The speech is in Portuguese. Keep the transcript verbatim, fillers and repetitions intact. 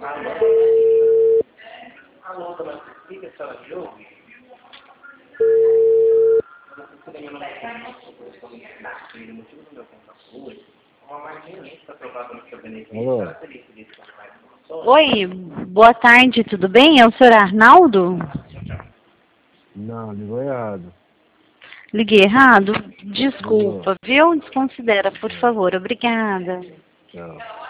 Alô, dona Cecília, a senhora me ouve? Dona Cecília, meu nome é Cecília, o motivo do meu contato hoje é uma margem aprovada no seu benefício. Ela teria que discutir mais informações? Oi, boa tarde, tudo bem? É o senhor Arnaldo? Não, ligou errado. Liguei errado? Desculpa, viu? Desconsidera, por favor. Obrigada. Tchau.